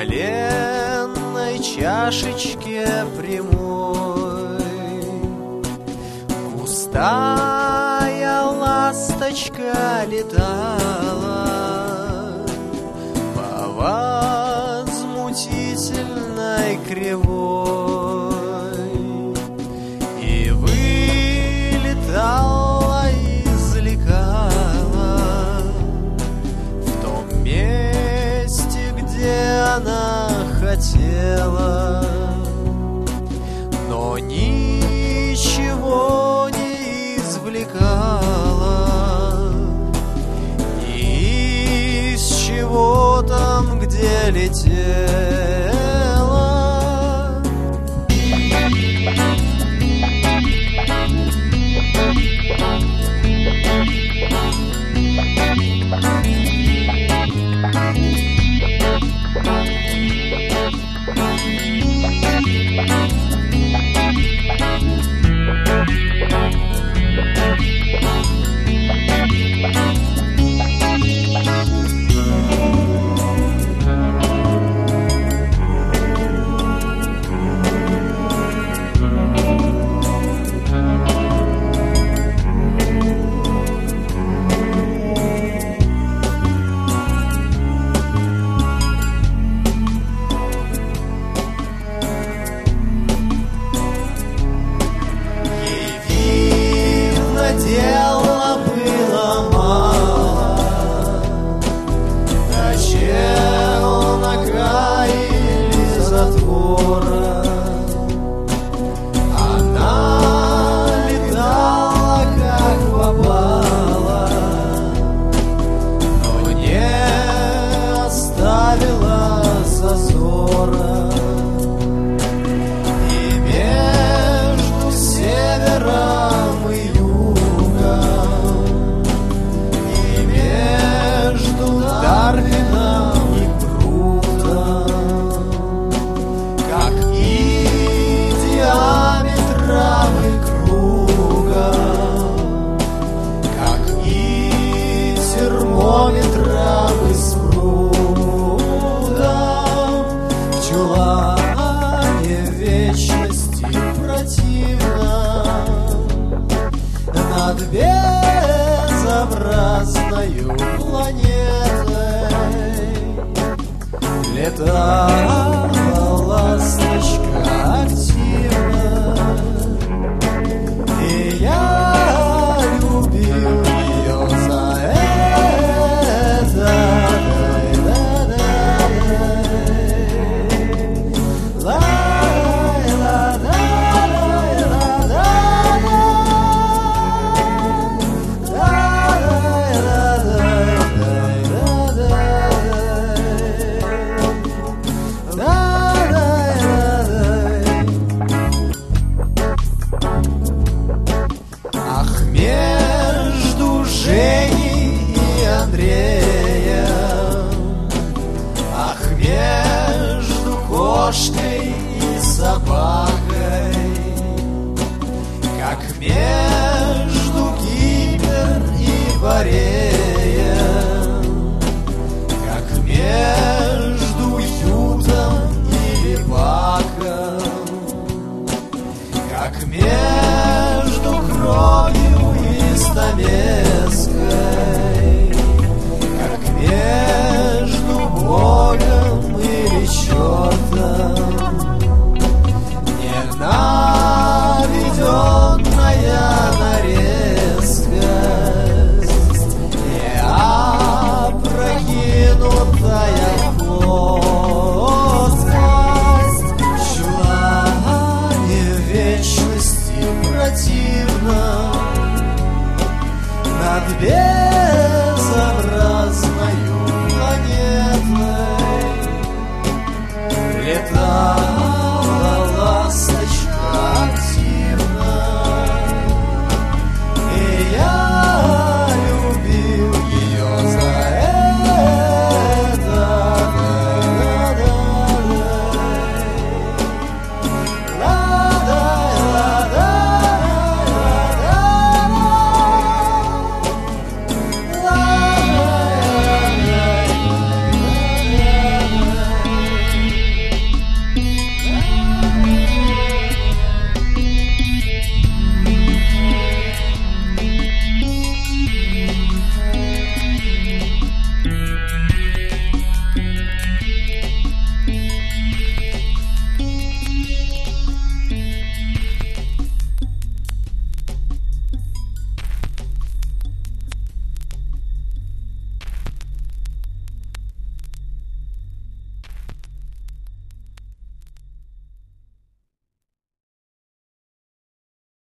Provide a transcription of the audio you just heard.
коленной чашечке прямой густая ласточка летала по возмутительной кривой и вылетала из лекала в том месте, где она хотела, но ничего не извлекала, ни из чего там, где летела. Дела было мало, качел на крае затвора. Она летала, как попала, но не оставила зазора. И между севером и Дарвином и Прутом, как и диаметром и кругом, как и термометром и спрутом, в чулане вечности противном над безобразною планетой летала ласточка активно, и я любил ее за это. Между Женей и Андреем, ах, между кошкой и собакой, как между Кипр и Борей.